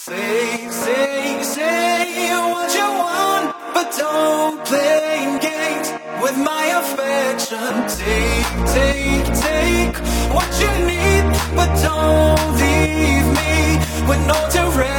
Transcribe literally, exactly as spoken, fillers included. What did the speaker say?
Say, say, say what you want, but don't play games with my affection. Take, take, take what you need, but don't leave me with no direction.